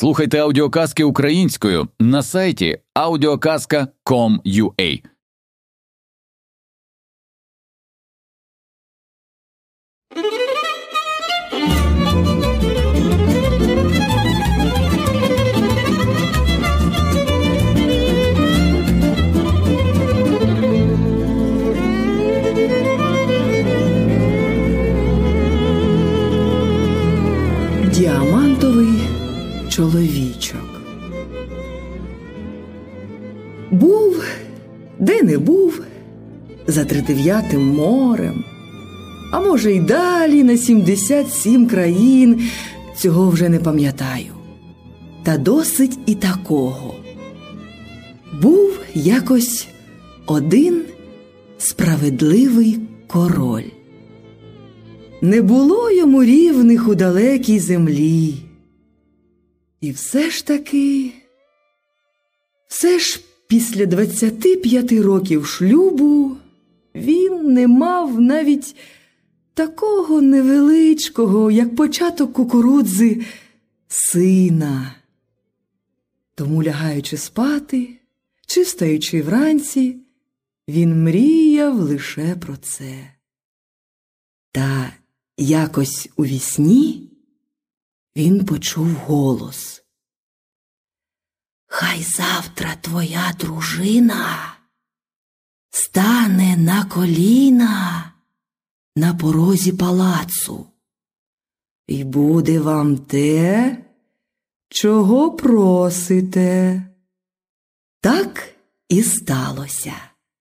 Слухайте аудіоказки українською на сайті audiokaska.com.ua. Діамантовий чоловічок. Був, де не був, за 39 морем, а може й далі на 77 країн, цього вже не пам'ятаю. Та досить і такого. Був якось один справедливий король. Не було йому рівних у далекій землі. І все ж після 25 років шлюбу він не мав навіть такого невеличкого, як початок кукурудзи, сина. Тому, лягаючи спати чи встаючи вранці, він мріяв лише про це. Та якось у вісні він почув голос. «Хай завтра твоя дружина стане на коліна на порозі палацу, і буде вам те, чого просите». Так і сталося.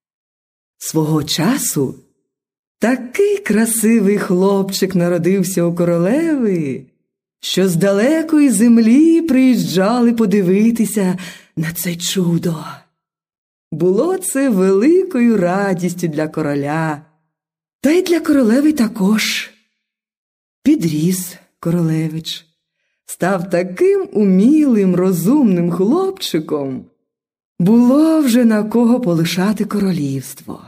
Свого часу такий красивий хлопчик народився у королеви, що з далекої землі приїжджали подивитися на це чудо. Було це великою радістю для короля, та й для королеви також. Підріс королевич, став таким умілим, розумним хлопчиком. Було вже на кого полишати королівство.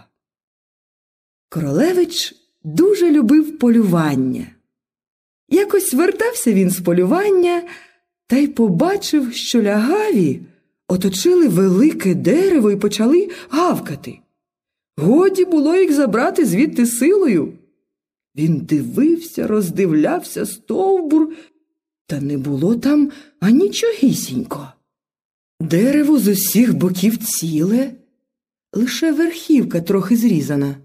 Королевич дуже любив полювання. Якось вертався він з полювання та й побачив, що лягаві оточили велике дерево і почали гавкати. Годі було їх забрати звідти силою. Він дивився, роздивлявся стовбур, та не було там анічогісінько. Дерево з усіх боків ціле, лише верхівка трохи зрізана.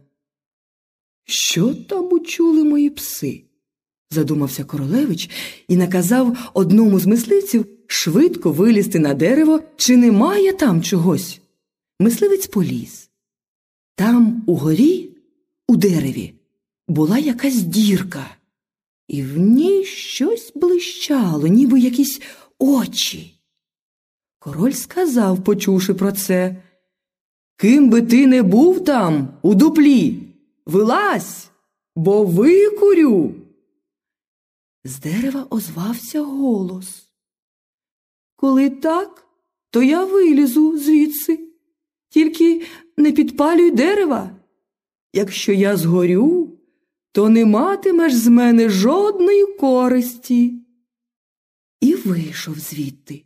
«Що там учули мої пси?» – задумався королевич і наказав одному з мисливців швидко вилізти на дерево, чи немає там чогось. Мисливець поліз. Там угорі, у дереві, була якась дірка, і в ній щось блищало, ніби якісь очі. Король сказав, почувши про це: «Ким би ти не був там, у дуплі, вилазь, бо викурю!» З дерева озвався голос: «Коли так, то я вилізу звідси. Тільки не підпалюй дерева. Якщо я згорю, то не матимеш з мене жодної користі». І вийшов звідти.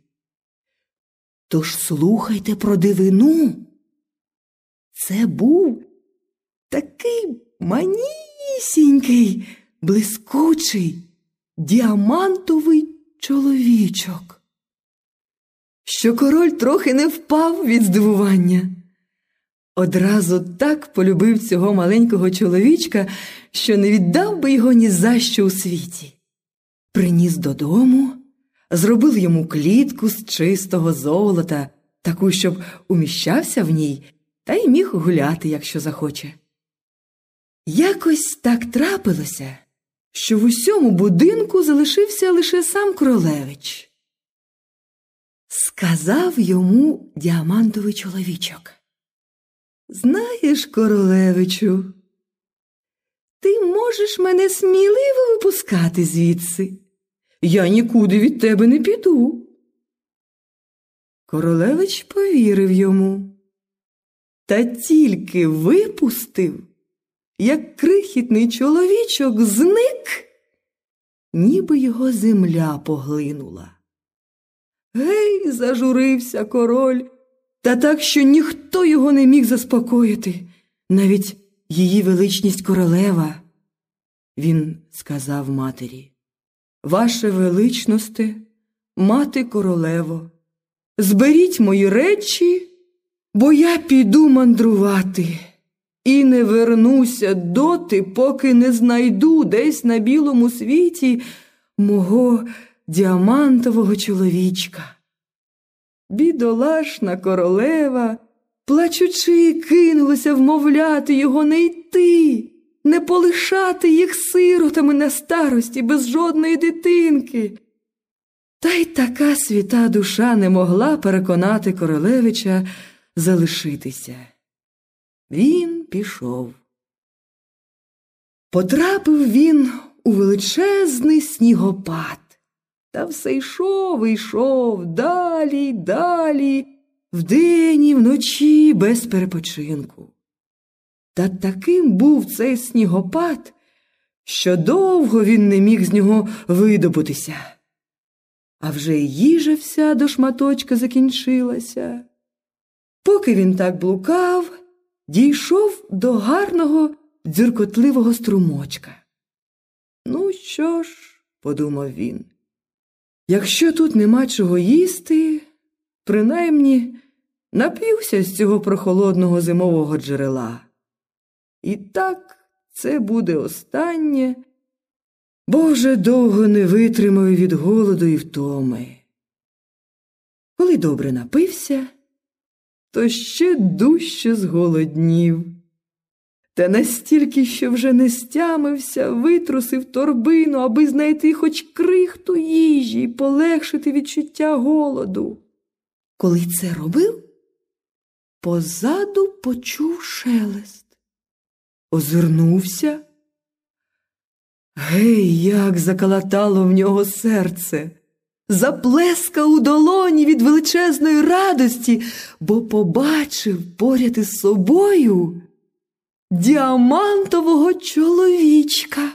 Тож слухайте про дивину. Це був такий манісінький, блискучий, діамантовий чоловічок, що король трохи не впав від здивування. Одразу так полюбив цього маленького чоловічка, що не віддав би його ні за що у світі. Приніс додому, зробив йому клітку з чистого золота, таку, щоб уміщався в ній та й міг гуляти, якщо захоче. Якось так трапилося, що в усьому будинку залишився лише сам королевич. Сказав йому діамантовий чоловічок: «Знаєш, королевичу, ти можеш мене сміливо випускати звідси. Я нікуди від тебе не піду». Королевич повірив йому. Та тільки випустив, як крихітний чоловічок зник, ніби його земля поглинула. зажурився король, та так, що ніхто його не міг заспокоїти, навіть її величність королева. Він сказав матері: «Ваше величносте, мати королево, зберіть мої речі, бо я піду мандрувати і не вернуся доти, поки не знайду десь на білому світі мого діамантового чоловічка». Бідолашна королева, плачучи, кинулася вмовляти його не йти, не полишати їх сиротами на старості без жодної дитинки. Та й така свята душа не могла переконати королевича залишитися. Він пішов. Потрапив він у величезний снігопад. Та все йшов і йшов, далі й далі, вдень і вночі без перепочинку. Та таким був цей снігопад, що довго він не міг з нього видобутися. А вже й їжа вся до шматочка закінчилася. Поки він так блукав, дійшов до гарного дзюркотливого струмочка. «Ну що ж», – подумав він, – «якщо тут нема чого їсти, принаймні нап'юся з цього прохолодного зимового джерела. І так це буде останнє, бо вже довго не витримаю від голоду і втоми». Коли добре напився, то ще дужче зголоднів. Та настільки, що вже не стямився, витрусив торбину, аби знайти хоч крихту їжі і полегшити відчуття голоду. Коли це робив, позаду почув шелест. Озирнувся. Гей, як закалатало в нього серце! Заплескав у долоні від величезної радості, бо побачив поряд із собою діамантового чоловічка.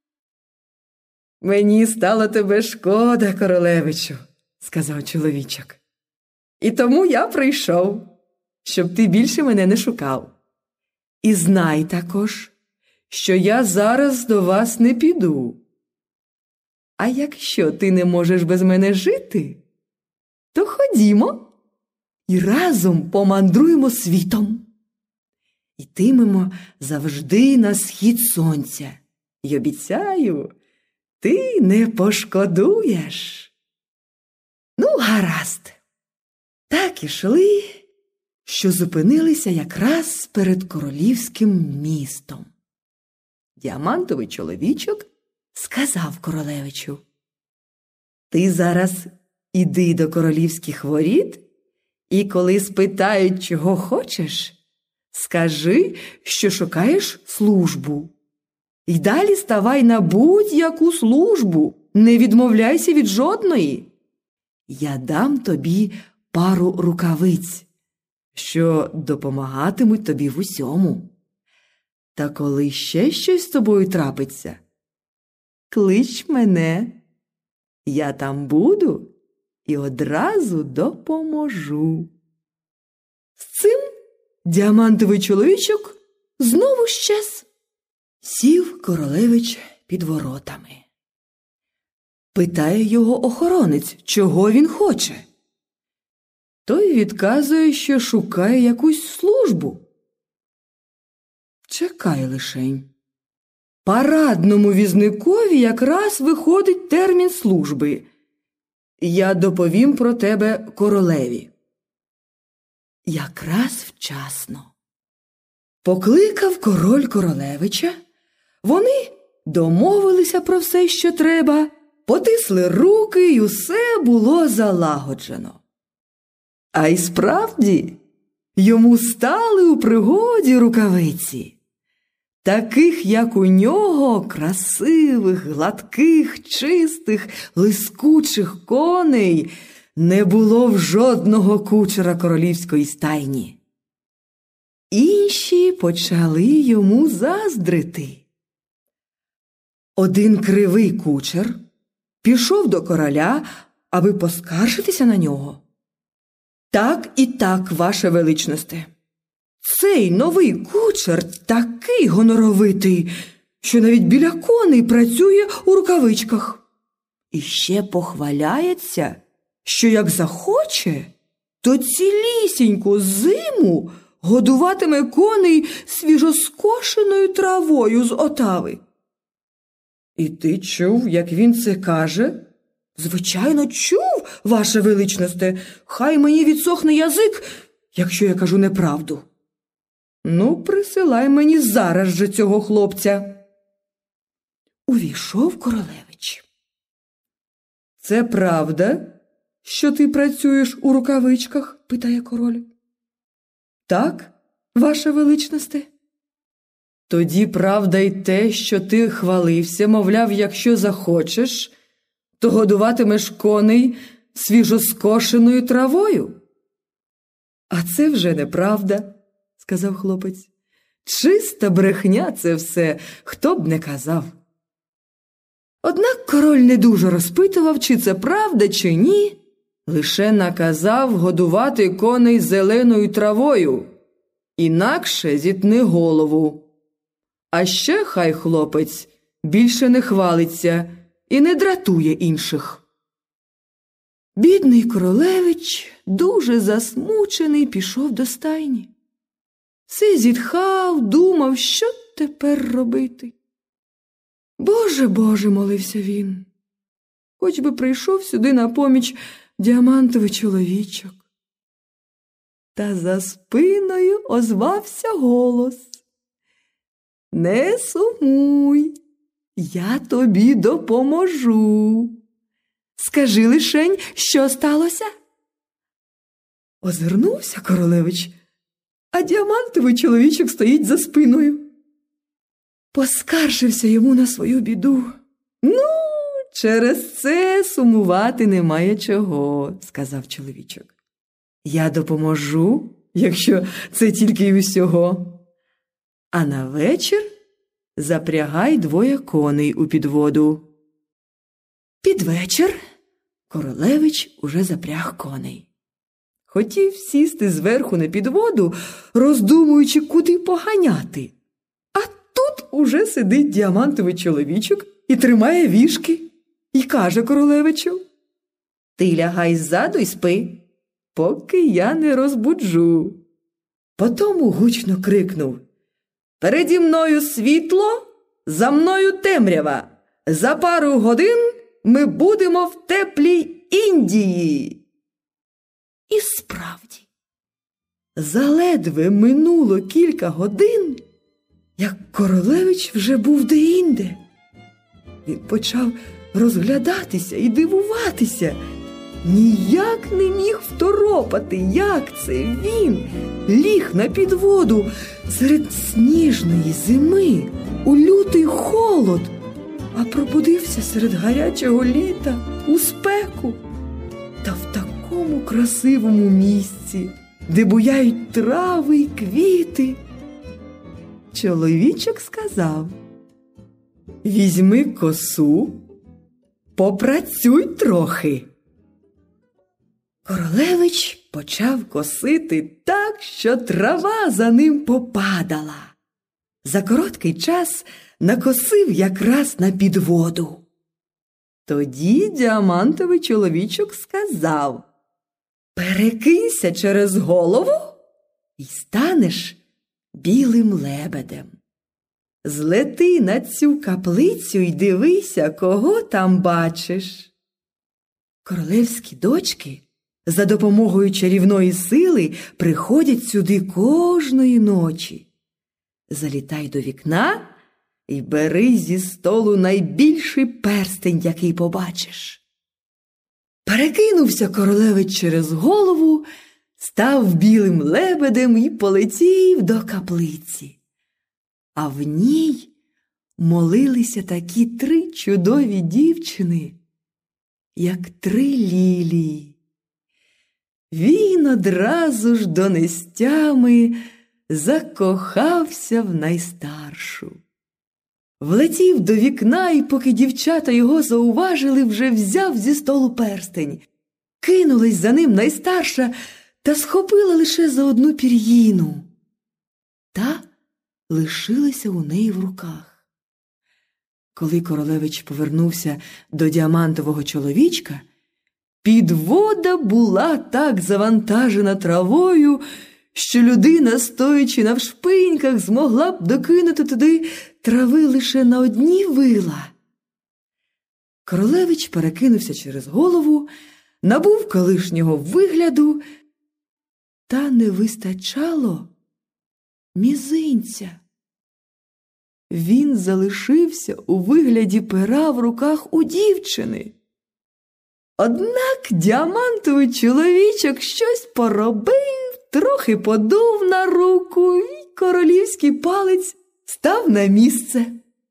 «Мені стало тебе шкода, королевичу», – сказав чоловічок. «І тому я прийшов, щоб ти більше мене не шукав. І знай також, що я зараз до вас не піду. А якщо ти не можеш без мене жити, то ходімо і разом помандруємо світом. Йтимемо завжди на схід сонця. І обіцяю, ти не пошкодуєш». Ну, гаразд. Так ішли, що зупинилися якраз перед королівським містом. Діамантовий чоловічок сказав королевичу: «Ти зараз іди до королівських воріт, і коли спитають, чого хочеш, скажи, що шукаєш службу. І далі ставай на будь-яку службу, не відмовляйся від жодної. Я дам тобі пару рукавиць, що допомагатимуть тобі в усьому. Та коли ще щось з тобою трапиться, клич мене, я там буду і одразу допоможу». З цим діамантовий чоловічок знову щез. Сів королевич під воротами. Питає його охоронець, чого він хоче. Той відказує, що шукає якусь службу. Чекай лишень. Парадному візникові якраз виходить термін служби. Я доповім про тебе королеві. Якраз вчасно. Покликав король королевича, вони домовилися про все, що треба, потисли руки, і усе було залагоджено. А й справді, йому стали у пригоді рукавиці. Таких, як у нього, красивих, гладких, чистих, лискучих коней не було в жодного кучера королівської стайні. Інші почали йому заздрити. Один кривий кучер пішов до короля, аби поскаржитися на нього. Так і так, ваше величносте. Цей новий кучер такий гоноровитий, що навіть біля коней працює у рукавичках. І ще похваляється, що як захоче, то цілісіньку зиму годуватиме коней свіжоскошеною травою з Отави. І ти чув, як він це каже? Звичайно, чув, ваше величносте. Хай мені відсохне язик, якщо я кажу неправду. Ну, присилай мені зараз же цього хлопця. Увійшов королевич. Це правда, що ти працюєш у рукавичках? Питає король. Так, ваше величносте. Тоді правда й те, що ти хвалився, мовляв, якщо захочеш, то годуватимеш коней свіжоскошеною травою. А це вже неправда, сказав хлопець. Чиста брехня це все, хто б не казав. Однак король не дуже розпитував, чи це правда, чи ні, лише наказав годувати коней зеленою травою, інакше зітни голову. А ще хай хлопець більше не хвалиться і не дратує інших. Бідний королевич, дуже засмучений, пішов до стайні. Все зітхав, думав, що тепер робити. Боже, Боже, молився він, хоч би прийшов сюди на поміч діамантовий чоловічок. Та за спиною озвався голос. Не сумуй, я тобі допоможу. Скажи лишень, що сталося? Озирнувся королевич, а діамантовий чоловічок стоїть за спиною. Поскаржився йому на свою біду. Ну, через це сумувати немає чого, сказав чоловічок. Я допоможу, якщо це тільки й усього. А на вечір запрягай 2 коней у підводу. Під вечір королевич уже запряг коней. Хотів сісти зверху на підводу, роздумуючи, куди поганяти. А тут уже сидить діамантовий чоловічок і тримає віжки. І каже королевичу: ти лягай ззаду й спи, поки я не розбуджу. Потому гучно крикнув: переді мною світло, за мною темрява. За пару годин ми будемо в теплій Індії. І справді, заледве минуло кілька годин, як королевич вже був деінде. Він почав розглядатися і дивуватися. Ніяк не міг второпати, як це він ліг на підводу серед сніжної зими у лютий холод, а пробудився серед гарячого літа у спеку. Та в такому красивому місці, де буяють трави й квіти. Чоловічок сказав: візьми косу, попрацюй трохи. Королевич почав косити так, що трава за ним попадала. За короткий час накосив якраз на підводу. Тоді діамантовий чоловічок сказав: перекинься через голову і станеш білим лебедем. Злети на цю каплицю й дивися, кого там бачиш. Королевські дочки за допомогою чарівної сили приходять сюди кожної ночі. Залітай до вікна і бери зі столу найбільший перстень, який побачиш. Перекинувся королевич через голову, став білим лебедем і полетів до каплиці. А в ній молилися такі 3 чудові дівчини, як 3 лілії. Він одразу ж донестями закохався в найстаршу. Влетів до вікна, і поки дівчата його зауважили, вже взяв зі столу перстень. Кинулась за ним найстарша та схопила лише за одну пір'їну. Та лишилася у неї в руках. Коли королевич повернувся до діамантового чоловічка, підвода була так завантажена травою, що людина, стоячи навшпиньках, змогла б докинути туди трави лише на одні вила. Королевич перекинувся через голову, набув колишнього вигляду, та не вистачало мізинця. Він залишився у вигляді пера в руках у дівчини. Однак діамантовий чоловічок щось поробив, трохи подув на руку, і королівський палець став на місце.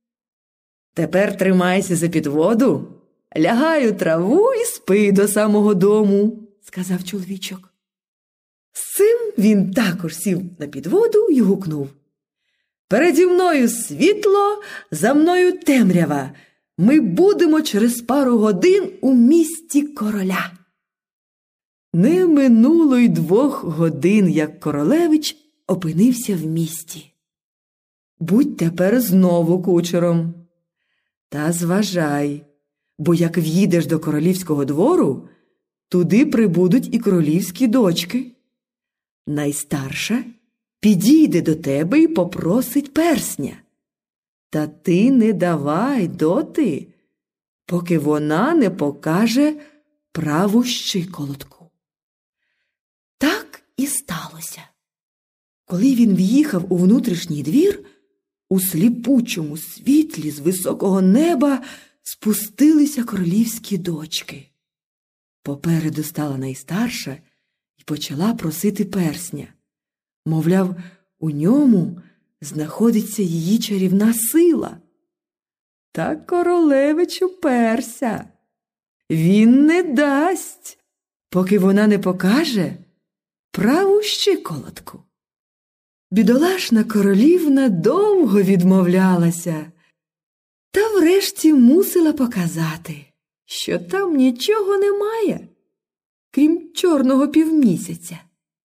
«Тепер тримайся за підводу, лягай у траву і спи до самого дому», – сказав чоловічок. З цим він також сів на підводу і гукнув: «Переді мною світло, за мною темрява. Ми будемо через пару годин у місті короля». Не минуло й 2 годин, як королевич опинився в місті. «Будь тепер знову кучером. Та зважай, бо як в'їдеш до королівського двору, туди прибудуть і королівські дочки. Найстарша підійде до тебе і попросить персня. Та ти не давай доти, поки вона не покаже праву щиколотку». Так і сталося. Коли він в'їхав у внутрішній двір, у сліпучому світлі з високого неба спустилися королівські дочки. Попереду стала найстарша і почала просити персня. Мовляв, у ньому знаходиться її чарівна сила. Та королевич уперся. Він не дасть, поки вона не покаже праву щиколотку. Бідолашна королівна довго відмовлялася, та врешті мусила показати, що там нічого немає, крім чорного півмісяця.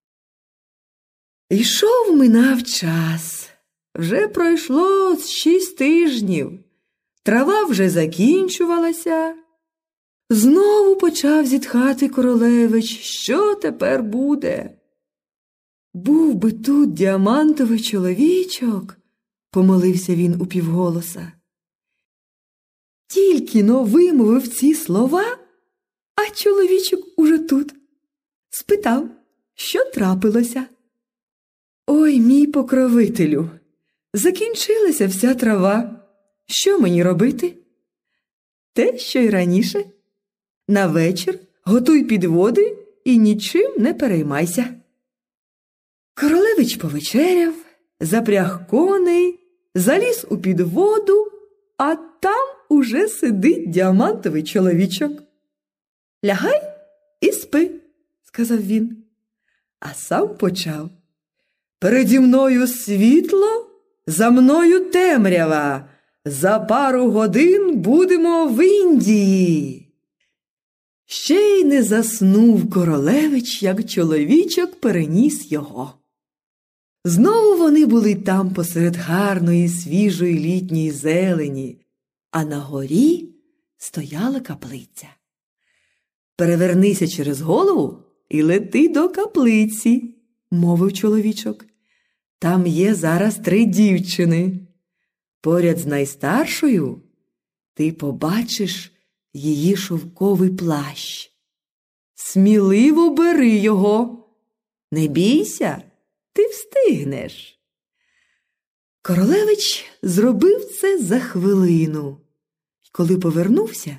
Минав час. Вже пройшло 6 тижнів. Трава вже закінчувалася. Знову почав зітхати королевич. Що тепер буде? «Був би тут діамантовий чоловічок», – помолився він упівголоса. Тільки-но вимовив ці слова, а чоловічок уже тут. Спитав, що трапилося. «Ой, мій покровителю, закінчилася вся трава. Що мені робити?» «Те, що й раніше. На вечір готуй підводи і нічим не переймайся». Королевич повечеряв, запряг коней, заліз у підводу, а там уже сидить діамантовий чоловічок. «Лягай і спи», – сказав він, а сам почав: «Переді мною світло, за мною темрява. За пару годин будемо в Індії». Ще й не заснув королевич, як чоловічок переніс його. Знову вони були там посеред гарної, свіжої літньої зелені, а на горі стояла каплиця. «Перевернися через голову і лети до каплиці», – мовив чоловічок. «Там є зараз 3 дівчини. Поряд з найстаршою ти побачиш її шовковий плащ. Сміливо бери його. Не бійся, ти встигнеш». Королевич зробив це за хвилину. І коли повернувся,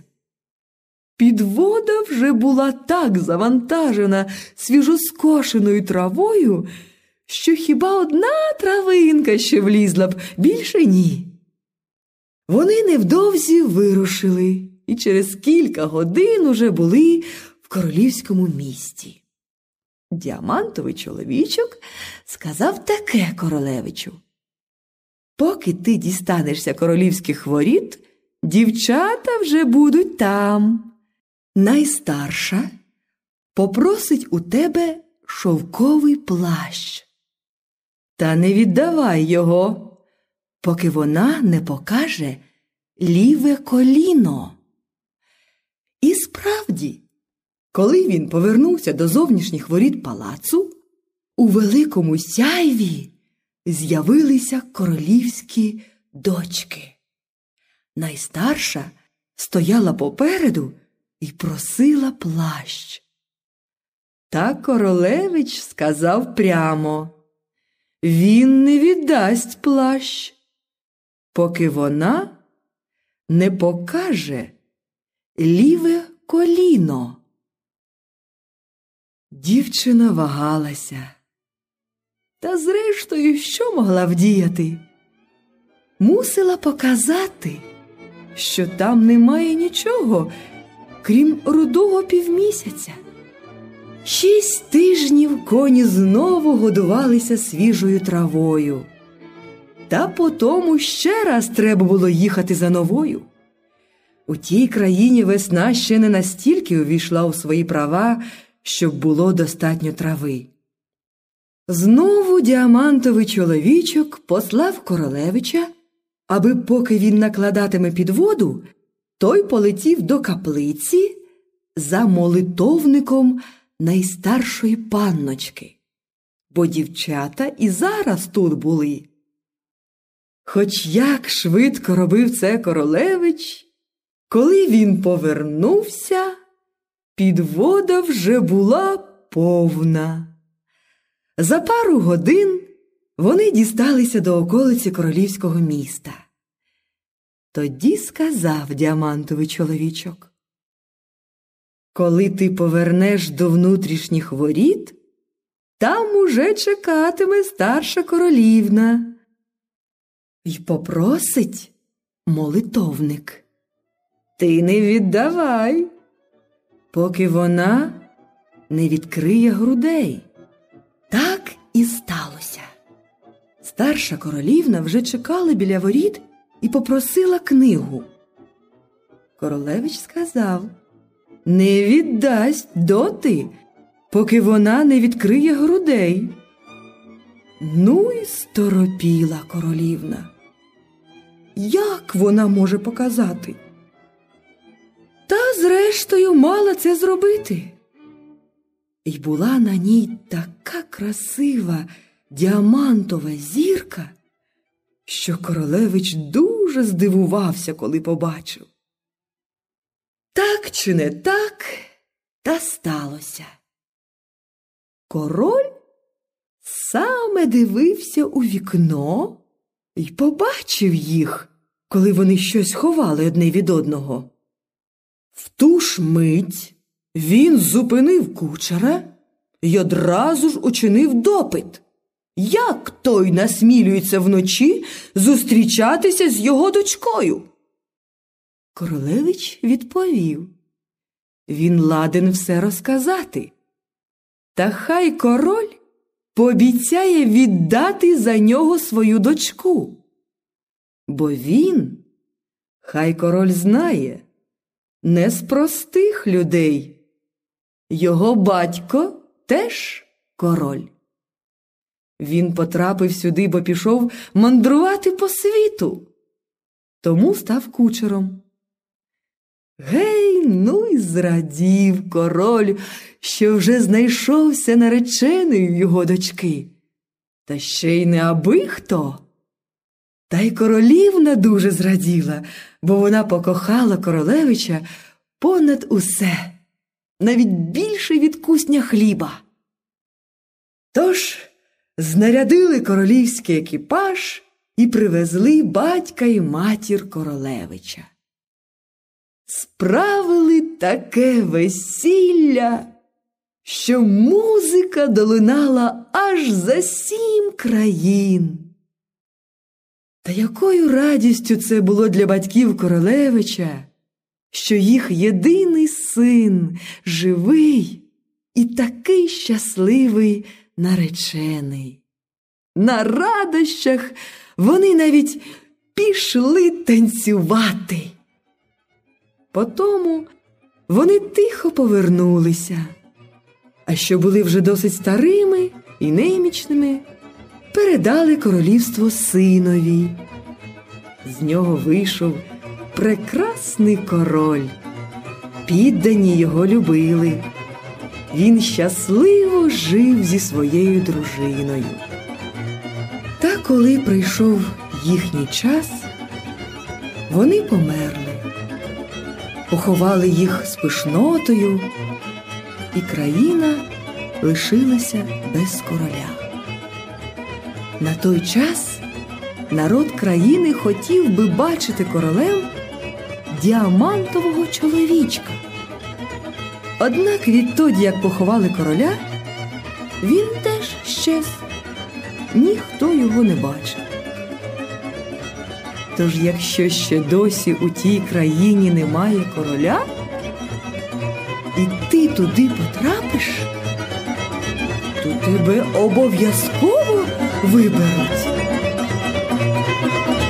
підвода вже була так завантажена свіжоскошеною травою, що хіба одна травинка ще влізла б, більше ні. Вони невдовзі вирушили і через кілька годин уже були в королівському місті. Діамантовий чоловічок сказав таке королевичу: «Поки ти дістанешся королівських воріт, дівчата вже будуть там. Найстарша попросить у тебе шовковий плащ. Та не віддавай його, поки вона не покаже ліве коліно. І справді, коли він повернувся до зовнішніх воріт палацу, у великому сяйві з'явилися королівські дочки. Найстарша стояла попереду і просила плащ. Та королевич сказав прямо: він не віддасть плащ, поки вона не покаже ліве коліно. Дівчина вагалася. Та зрештою, що могла вдіяти? Мусила показати, що там немає нічого, крім рудого півмісяця. 6 тижнів коні знову годувалися свіжою травою. Та потому ще раз треба було їхати за новою. У тій країні весна ще не настільки увійшла у свої права, щоб було достатньо трави. Знову діамантовий чоловічок послав королевича, аби поки він накладатиме підводу, той полетів до каплиці за молитовником найстаршої панночки, бо дівчата і зараз тут були. Хоч як швидко робив це королевич, коли він повернувся, підвода вже була повна. За пару годин вони дісталися до околиці королівського міста. Тоді сказав діамантовий чоловічок: коли ти повернеш до внутрішніх воріт, там уже чекатиме старша королівна й попросить молитовник. Ти не віддавай, поки вона не відкриє грудей. Так і сталося. Старша королівна вже чекала біля воріт і попросила книгу. Королевич сказав: не віддасть доти, поки вона не відкриє грудей. Ну й сторопіла королівна. Як вона може показати? Та зрештою мала це зробити. І була на ній така красива діамантова зірка, що королевич дуже здивувався, коли побачив. Так чи не так, та сталося. Король саме дивився у вікно і побачив їх, коли вони щось ховали одне від одного. В ту ж мить він зупинив кучера й одразу ж учинив допит. Як той насмілюється вночі зустрічатися з його дочкою? Королевич відповів: він ладен все розказати. Та хай король пообіцяє віддати за нього свою дочку. Бо він, хай король знає, не з простих людей. Його батько теж король. Він потрапив сюди, бо пішов мандрувати по світу. Тому став кучером. Гей, ну й зрадів король, що вже знайшовся нареченою його дочки. Та ще й не аби хто. Та й королівна дуже зраділа, бо вона покохала королевича понад усе, навіть більше від кусня хліба. Тож знарядили королівський екіпаж і привезли батька і матір королевича. Справили таке весілля, що музика долинала аж за 7 країн. Та якою радістю це було для батьків королевича, що їх єдиний син, живий і такий щасливий наречений. На радощах вони навіть пішли танцювати. Потому вони тихо повернулися. а що були вже досить старими і немічними, передали королівство синові. З нього вийшов прекрасний король. Піддані його любили. Він щасливо жив зі своєю дружиною. Та коли прийшов їхній час, вони померли. Поховали їх з пишнотою, і країна лишилася без короля. На той час народ країни хотів би бачити королем діамантового чоловічка. Однак відтоді, як поховали короля, він теж щез. Ніхто його не бачив. Тож, якщо ще досі у тій країні немає короля, і ти туди потрапиш, то тебе обов'язково виберуть.